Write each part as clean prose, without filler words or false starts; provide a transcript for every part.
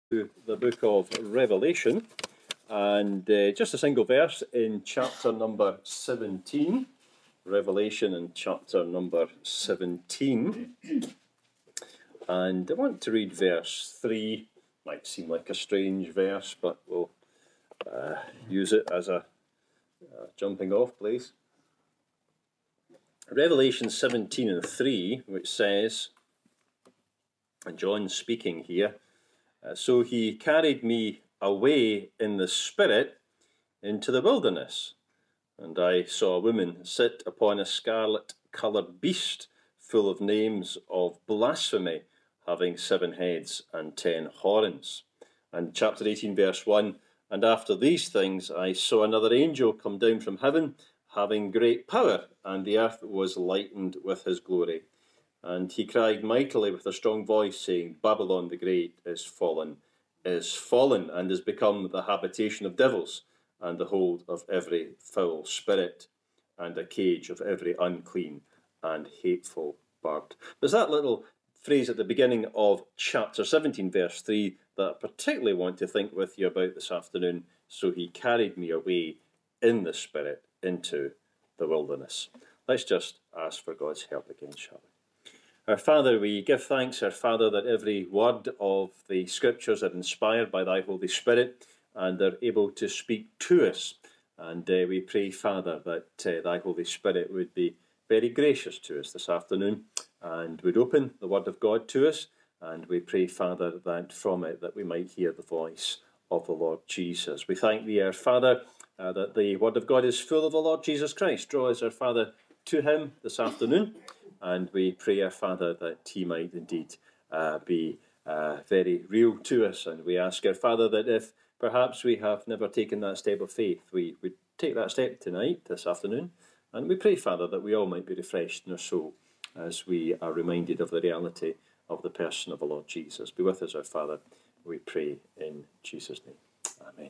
The book of Revelation, and just a single verse in chapter number 17. Revelation in chapter number 17. And I want to read verse 3. Might seem like a strange verse, but we'll use it as a jumping off place. Revelation 17 and 3, which says, and John's speaking here, so he carried me away in the spirit into the wilderness, and I saw a woman sit upon a scarlet-coloured beast full of names of blasphemy, having 7 heads and 10 horns. And chapter 18 verse 1, and after these things I saw another angel come down from heaven, having great power, and the earth was lightened with his glory. And he cried mightily with a strong voice, saying, Babylon the Great is fallen, and is become the habitation of devils, and the hold of every foul spirit, and a cage of every unclean and hateful bird. There's that little phrase at the beginning of chapter 17, verse 3, that I particularly want to think with you about this afternoon. So he carried me away in the spirit into the wilderness. Let's just ask for God's help again, shall we? Our Father, we give thanks, our Father, that every word of the Scriptures are inspired by thy Holy Spirit and are able to speak to us. And we pray, Father, that thy Holy Spirit would be very gracious to us this afternoon and would open the Word of God to us. And we pray, Father, that from it that we might hear the voice of the Lord Jesus. We thank thee, our Father, that the Word of God is full of the Lord Jesus Christ. Draw us, our Father, to him this afternoon. And we pray, our Father, that he might indeed be very real to us. And we ask, our Father, that if perhaps we have never taken that step of faith, we would take that step tonight, this afternoon. And we pray, Father, that we all might be refreshed in our soul as we are reminded of the reality of the person of the Lord Jesus. Be with us, our Father, we pray in Jesus' name. Amen.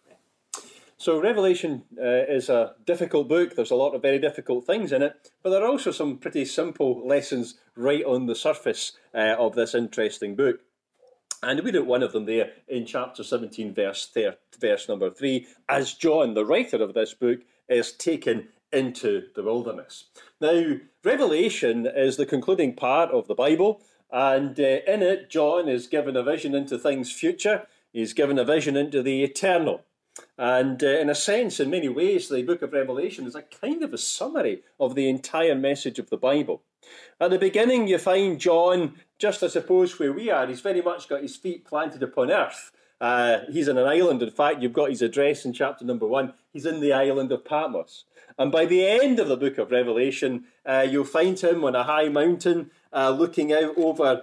So Revelation is a difficult book. There's a lot of very difficult things in it, but there are also some pretty simple lessons right on the surface of this interesting book. And we read one of them there in chapter 17, verse number 3, as John, the writer of this book, is taken into the wilderness. Now, Revelation is the concluding part of the Bible, and in it, John is given a vision into things future. He's given a vision into the eternal. And in a sense, in many ways, the book of Revelation is a kind of a summary of the entire message of the Bible. At the beginning, you find John, just I suppose where we are, he's very much got his feet planted upon earth. He's in an island. In fact, you've got his address in chapter number 1. He's in the island of Patmos. And by the end of the book of Revelation, you'll find him on a high mountain, looking out over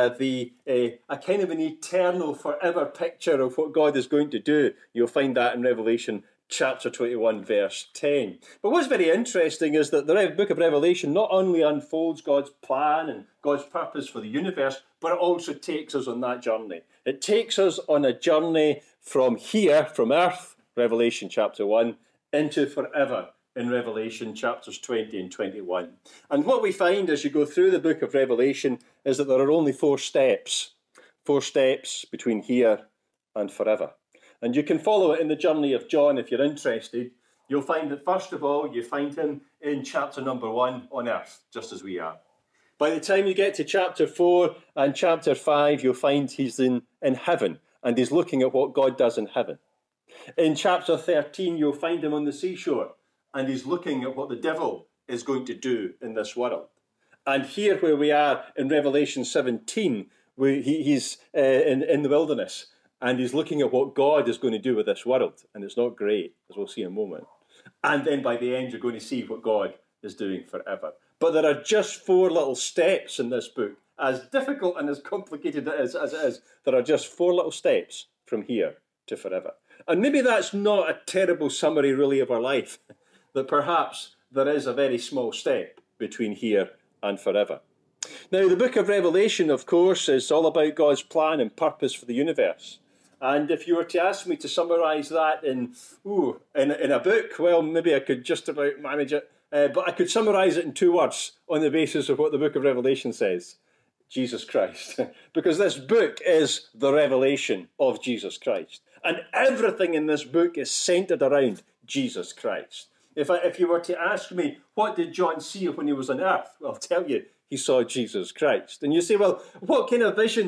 a kind of an eternal, forever picture of what God is going to do. You'll find that in Revelation chapter 21, verse 10. But what's very interesting is that the book of Revelation not only unfolds God's plan and God's purpose for the universe, but it also takes us on that journey. It takes us on a journey from here, from earth, Revelation chapter 1, into forever in Revelation chapters 20 and 21. And what we find as you go through the book of Revelation is that there are only 4 steps between here and forever. And you can follow it in the journey of John if you're interested. You'll find that first of all, you find him in chapter number 1 on earth, just as we are. By the time you get to chapter 4 and chapter 5, you'll find he's in heaven, and he's looking at what God does in heaven. In chapter 13, you'll find him on the seashore, and he's looking at what the devil is going to do in this world. And here where we are in Revelation 17, he's in the wilderness, and he's looking at what God is going to do with this world. And it's not great, as we'll see in a moment. And then by the end, you're going to see what God is doing forever. But there are just 4 little steps in this book. As difficult and as complicated as it is, there are just 4 little steps from here to forever. And maybe that's not a terrible summary, really, of our life. That perhaps there is a very small step between here and forever. Now, the book of Revelation, of course, is all about God's plan and purpose for the universe. And if you were to ask me to summarise that in a book, well, maybe I could just about manage it. But I could summarise it in 2 words on the basis of what the book of Revelation says. Jesus Christ. Because this book is the revelation of Jesus Christ. And everything in this book is centered around Jesus Christ. If you were to ask me, what did John see when he was on earth? Well, I'll tell you, he saw Jesus Christ. And you say, well, what kind of vision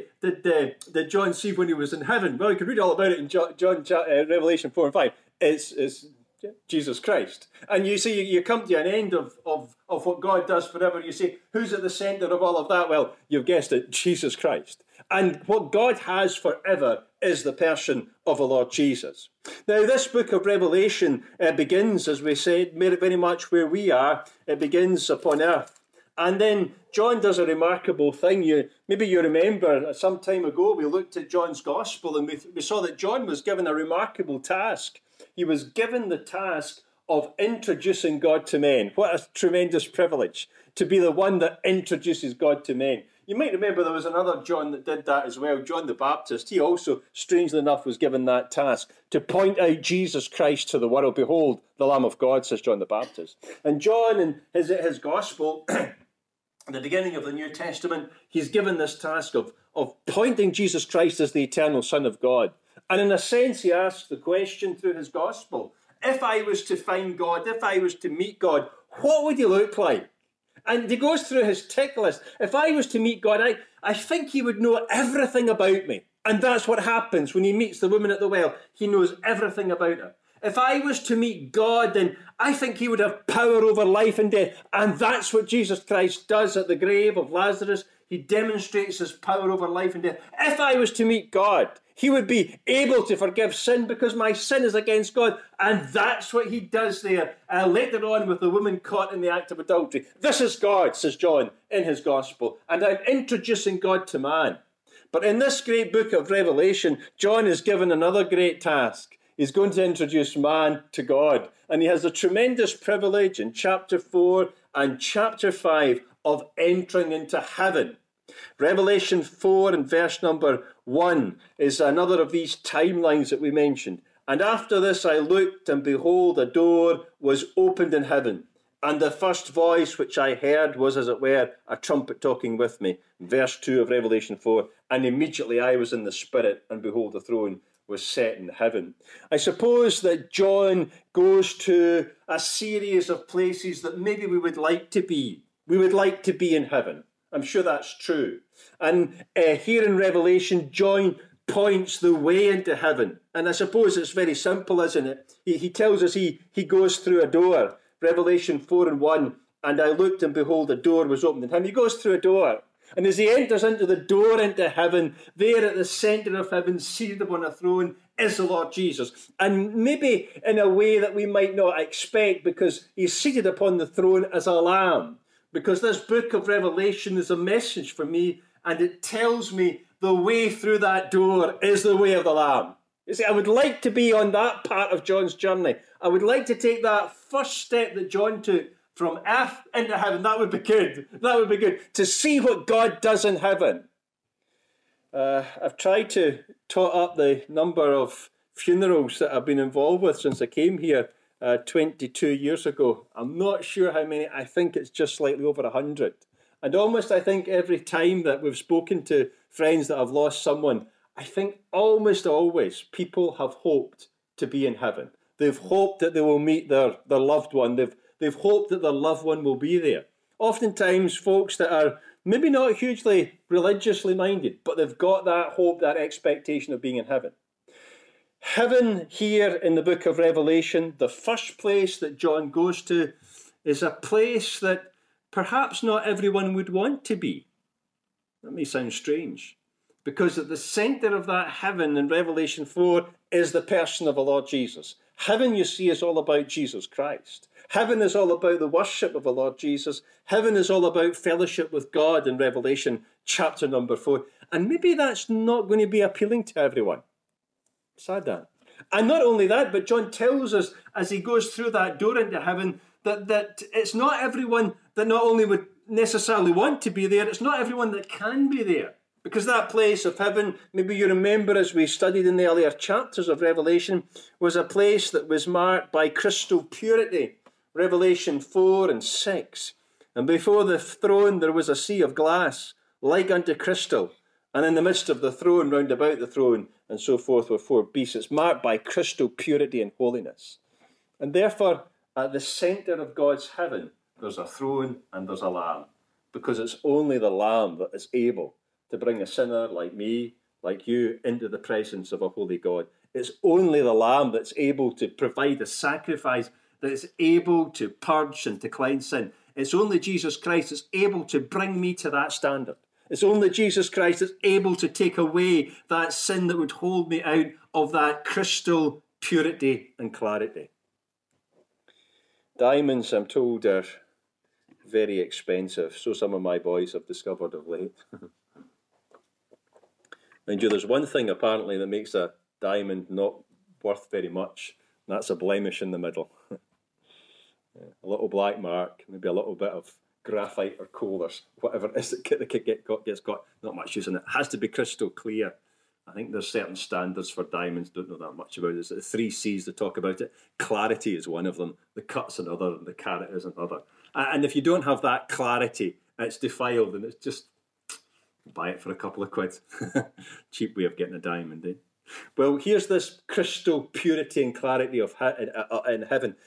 did John see when he was in heaven? Well, you can read all about it in Revelation 4 and 5. It's Jesus Christ. And you see, you come to an end of what God does forever. You say, who's at the centre of all of that? Well, you've guessed it, Jesus Christ. And what God has forever is the person of the Lord Jesus. Now, this book of Revelation begins, as we said, very much where we are. It begins upon earth. And then John does a remarkable thing. Maybe you remember some time ago we looked at John's Gospel and we saw that John was given a remarkable task. He was given the task of introducing God to men. What a tremendous privilege to be the one that introduces God to men. You might remember there was another John that did that as well, John the Baptist. He also, strangely enough, was given that task to point out Jesus Christ to the world. Behold, the Lamb of God, says John the Baptist. And John, in his Gospel, at the beginning of the New Testament, he's given this task of pointing Jesus Christ as the eternal Son of God. And in a sense, he asks the question through his Gospel, if I was to find God, if I was to meet God, what would he look like? And he goes through his tick list. If I was to meet God, I think he would know everything about me. And that's what happens when he meets the woman at the well. He knows everything about her. If I was to meet God, then I think he would have power over life and death. And that's what Jesus Christ does at the grave of Lazarus. He demonstrates his power over life and death. If I was to meet God, he would be able to forgive sin because my sin is against God. And that's what he does there later on with the woman caught in the act of adultery. This is God, says John in his Gospel. And I'm introducing God to man. But in this great book of Revelation, John is given another great task. He's going to introduce man to God. And he has a tremendous privilege in chapter 4 and chapter 5 of entering into heaven. Revelation 4 and verse number 1 is another of these timelines that we mentioned. And after this I looked, and behold, a door was opened in heaven. And the first voice which I heard was, as it were, a trumpet talking with me. Verse 2 of Revelation 4. And immediately I was in the Spirit, and behold, the throne was set in heaven. I suppose that John goes to a series of places that maybe we would like to be. We would like to be in heaven. I'm sure that's true. And here in Revelation, John points the way into heaven. And I suppose it's very simple, isn't it? He tells us he goes through a door. Revelation 4 and 1. And I looked, and behold, a door was opened in heaven. He goes through a door. And as he enters into the door into heaven, there at the centre of heaven, seated upon a throne, is the Lord Jesus. And maybe in a way that we might not expect, because he's seated upon the throne as a lamb. Because this book of Revelation is a message for me, and it tells me the way through that door is the way of the Lamb. You see, I would like to be on that part of John's journey. I would like to take that first step that John took from earth into heaven. That would be good. That would be good. To see what God does in heaven. I've tried to tot up the number of funerals that I've been involved with since I came here 22 years ago. I'm not sure how many. I think it's just slightly over 100. And almost I think every time that we've spoken to friends that have lost someone, I think almost always people have hoped to be in heaven. They've hoped that they will meet their loved one. They've hoped that their loved one will be there. Oftentimes folks that are maybe not hugely religiously minded, but they've got that hope, that expectation of being in heaven. Heaven here in the book of Revelation, the first place that John goes to, is a place that perhaps not everyone would want to be. That may sound strange, because at the centre of that heaven in Revelation 4 is the person of the Lord Jesus. Heaven, you see, is all about Jesus Christ. Heaven is all about the worship of the Lord Jesus. Heaven is all about fellowship with God in Revelation chapter number 4. And maybe that's not going to be appealing to everyone. Sad that. And not only that, but John tells us as he goes through that door into heaven that it's not everyone that not only would necessarily want to be there, it's not everyone that can be there. Because that place of heaven, maybe you remember as we studied in the earlier chapters of Revelation, was a place that was marked by crystal purity. Revelation 4 and 6. And before the throne there was a sea of glass, like unto crystal. And in the midst of the throne, round about the throne, and so forth, were four beasts. It's marked by crystal purity and holiness. And therefore, at the centre of God's heaven, there's a throne and there's a lamb. Because it's only the lamb that is able to bring a sinner like me, like you, into the presence of a holy God. It's only the lamb that's able to provide a sacrifice that is able to purge and to cleanse sin. It's only Jesus Christ that's able to bring me to that standard. It's only Jesus Christ that's able to take away that sin that would hold me out of that crystal purity and clarity. Diamonds, I'm told, are very expensive. So some of my boys have discovered of late. Mind you, there's one thing apparently that makes a diamond not worth very much, and that's a blemish in the middle. A little black mark, maybe a little bit of graphite or coal or whatever it is that gets got. Not much use in it. It has to be crystal clear. I think there's certain standards for diamonds. Don't know that much about it. It's the 3 C's that talk about it. Clarity is one of them. The cut's another. And the carat is another. And if you don't have that clarity, it's defiled, and it's just buy it for a couple of quid. Cheap way of getting a diamond, eh? Well, here's this crystal purity and clarity of in heaven.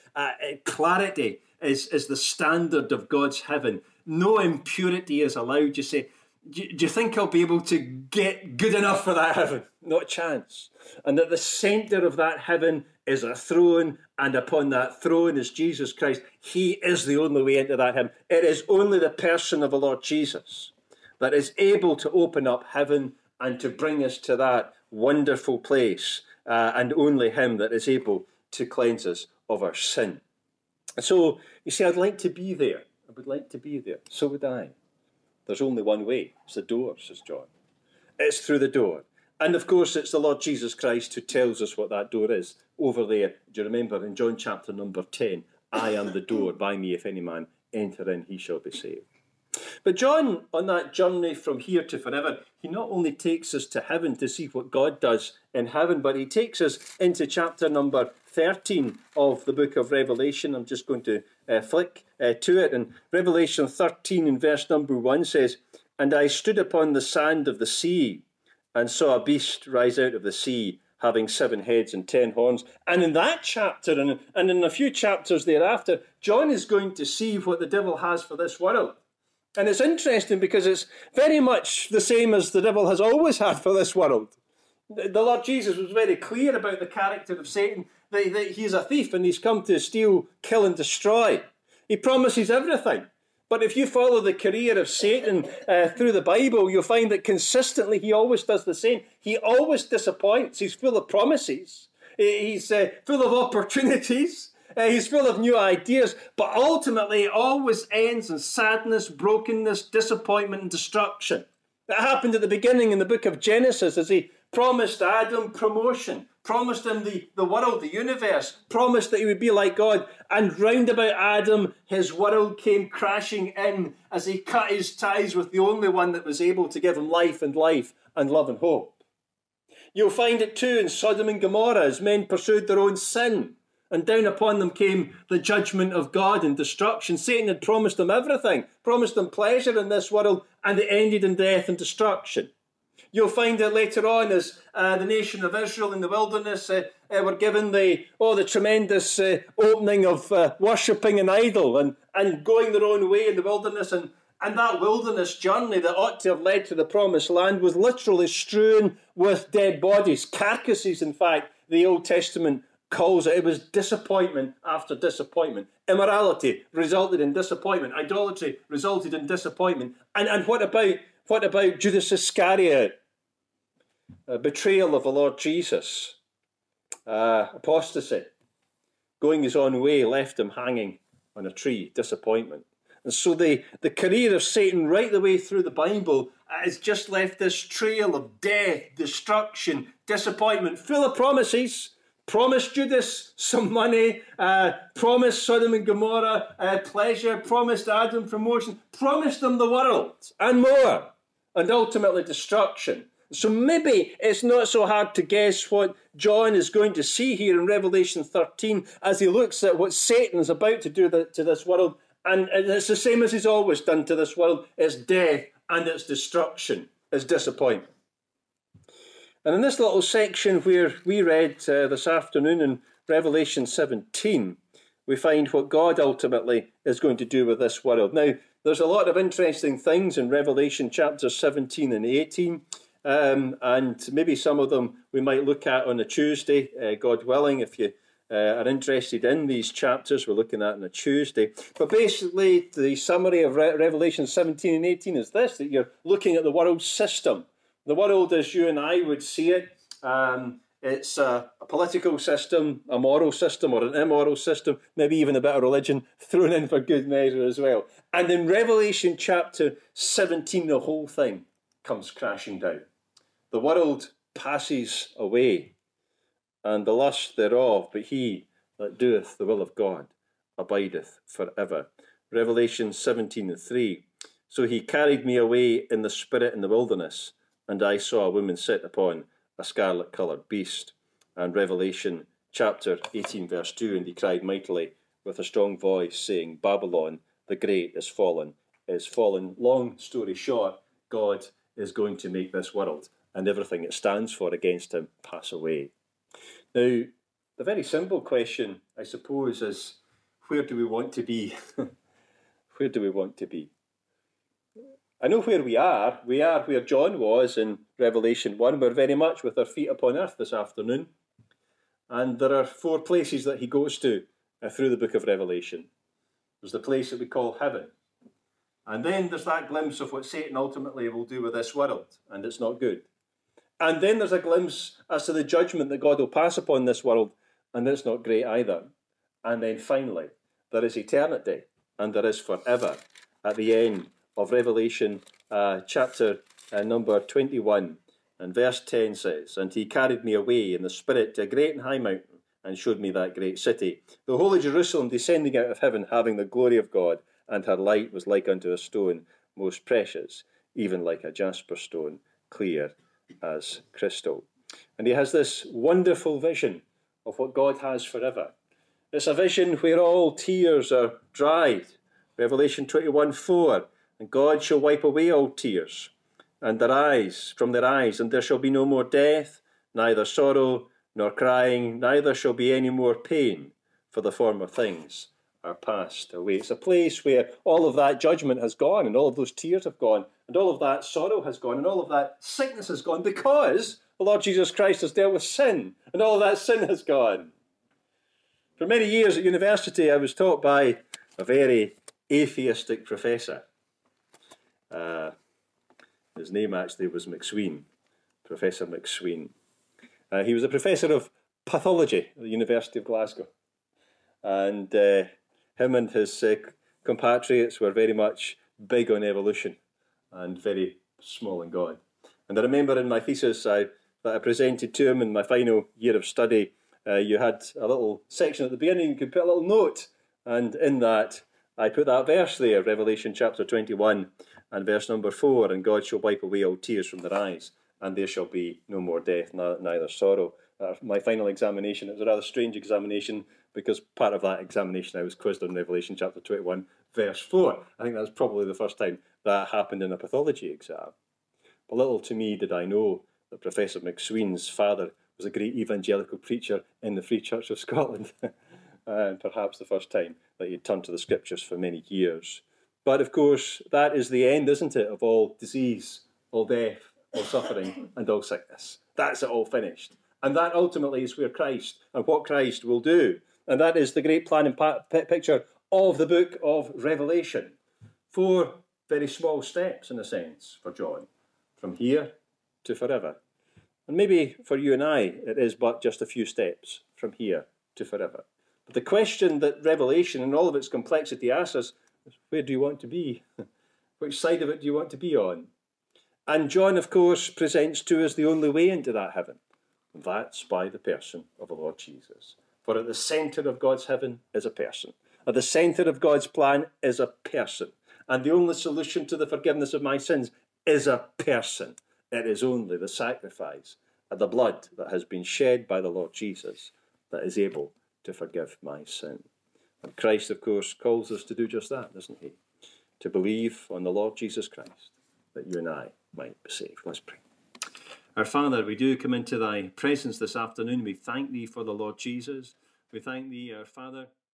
Clarity is the standard of God's heaven. No impurity is allowed. You say, do you think I'll be able to get good enough for that heaven? Not a chance. And at the centre of that heaven is a throne, and upon that throne is Jesus Christ. He is the only way into that heaven. It is only the person of the Lord Jesus that is able to open up heaven and to bring us to that wonderful place, and only him that is able to cleanse us of our sin. So, you see, I'd like to be there. I would like to be there. So would I. There's only one way. It's the door, says John. It's through the door. And of course, it's the Lord Jesus Christ who tells us what that door is. Over there, do you remember in John chapter number 10, I am the door, by me if any man enter in, he shall be saved. But John, on that journey from here to forever, he not only takes us to heaven to see what God does in heaven, but he takes us into chapter number 13 of the book of Revelation. I'm just going to flick to it. And Revelation 13 in verse number 1 says, And I stood upon the sand of the sea, and saw a beast rise out of the sea, having 7 heads and 10 horns. And in that chapter, and in a few chapters thereafter, John is going to see what the devil has for this world. And it's interesting because it's very much the same as the devil has always had for this world. The Lord Jesus was very clear about the character of Satan, that he's a thief and he's come to steal, kill and destroy. He promises everything. But if you follow the career of Satan through the Bible, you'll find that consistently he always does the same. He always disappoints. He's full of promises. He's full of opportunities. He's full of new ideas, but ultimately it always ends in sadness, brokenness, disappointment, and destruction. That happened at the beginning in the book of Genesis as he promised Adam promotion, promised him the world, the universe, promised that he would be like God. And round about Adam, his world came crashing in as he cut his ties with the only one that was able to give him life and love and hope. You'll find it too in Sodom and Gomorrah as men pursued their own sin. And down upon them came the judgment of God and destruction. Satan had promised them everything, promised them pleasure in this world, and it ended in death and destruction. You'll find it later on as the nation of Israel in the wilderness were given the tremendous opening of worshipping an idol and going their own way in the wilderness. And that wilderness journey that ought to have led to the promised land was literally strewn with dead bodies, carcasses, in fact, the Old Testament calls it. It was disappointment after disappointment. Immorality resulted in disappointment. Idolatry resulted in disappointment. And what about Judas Iscariot? Betrayal of the Lord Jesus. Apostasy. Going his own way left him hanging on a tree. Disappointment. And so the career of Satan right the way through the Bible has just left this trail of death, destruction, disappointment, full of promises. Promised Judas some money, promised Sodom and Gomorrah pleasure, promised Adam promotion, promised them the world and more, and ultimately destruction. So maybe it's not so hard to guess what John is going to see here in Revelation 13 as he looks at what Satan is about to do to this world. And it's the same as he's always done to this world. It's death and its destruction, its disappointment. And in this little section where we read this afternoon in Revelation 17, we find what God ultimately is going to do with this world. Now, there's a lot of interesting things in Revelation chapters 17 and 18, and maybe some of them we might look at on a Tuesday, God willing. If you are interested in these chapters, we're looking at on a Tuesday. But basically, the summary of Revelation 17 and 18 is this, that you're looking at the world system. The world as you and I would see it, it's a political system, a moral system, or an immoral system, maybe even a bit of religion thrown in for good measure as well. And in Revelation chapter 17, the whole thing comes crashing down. The world passes away, and the lust thereof, but he that doeth the will of God abideth forever. Revelation 17:3. So he carried me away in the spirit in the wilderness, and I saw a woman sit upon a scarlet-coloured beast. And Revelation chapter 18 verse 2, and he cried mightily with a strong voice, saying, Babylon the great is fallen, is fallen. Long story short, God is going to make this world and everything it stands for against him pass away. Now, the very simple question, I suppose, is where do we want to be? Where do we want to be? I know where we are. We are where John was in Revelation 1. We're very much with our feet upon earth this afternoon. And there are 4 places that he goes to through the book of Revelation. There's the place that we call heaven. And then there's that glimpse of what Satan ultimately will do with this world, and it's not good. And then there's a glimpse as to the judgment that God will pass upon this world, and it's not great either. And then finally, there is eternity, and there is forever at the end of Revelation chapter number 21. And verse 10 says, And he carried me away in the spirit to a great and high mountain, and showed me that great city, the holy Jerusalem, descending out of heaven, having the glory of God, and her light was like unto a stone most precious, even like a jasper stone, clear as crystal. And he has this wonderful vision of what God has forever. It's a vision where all tears are dried. Revelation 21:4, and God shall wipe away all tears and their eyes from their eyes, and there shall be no more death, neither sorrow nor crying, neither shall be any more pain, for the former things are passed away. It's a place where all of that judgment has gone, and all of those tears have gone, and all of that sorrow has gone, and all of that sickness has gone, because the Lord Jesus Christ has dealt with sin, and all of that sin has gone. For many years at university, I was taught by a very atheistic professor. His name actually was McSween, Professor McSween. He was a professor of pathology at the University of Glasgow. And him and his compatriots were very much big on evolution and very small in God. And I remember in my thesis that I presented to him in my final year of study, you had a little section at the beginning, you could put a little note, and in that I put that verse there, Revelation chapter 21 and verse number 4, and God shall wipe away all tears from their eyes, and there shall be no more death, neither sorrow. My final examination, it was a rather strange examination, because part of that examination I was quizzed on Revelation chapter 21 verse 4. I think that's probably the first time that happened in a pathology exam. But little to me did I know that Professor McSween's father was a great evangelical preacher in the Free Church of Scotland. And perhaps the first time that he'd turned to the scriptures for many years. But of course, that is the end, isn't it, of all disease, all death, all suffering, and all sickness. That's it all finished. And that ultimately is where Christ and what Christ will do. And that is the great plan and picture of the book of Revelation. 4 very small steps, in a sense, for John. From here to forever. And maybe for you and I, it is but just a few steps from here to forever. But the question that Revelation and all of its complexity asks us is, where do you want to be? Which side of it do you want to be on? And John, of course, presents to us the only way into that heaven. And that's by the person of the Lord Jesus. For at the centre of God's heaven is a person. At the centre of God's plan is a person. And the only solution to the forgiveness of my sins is a person. It is only the sacrifice and the blood that has been shed by the Lord Jesus that is able to forgive my sin. And Christ, of course, calls us to do just that, doesn't he? To believe on the Lord Jesus Christ that you and I might be saved. Let's pray. Our Father, we do come into thy presence this afternoon. We thank thee for the Lord Jesus. We thank thee, our Father,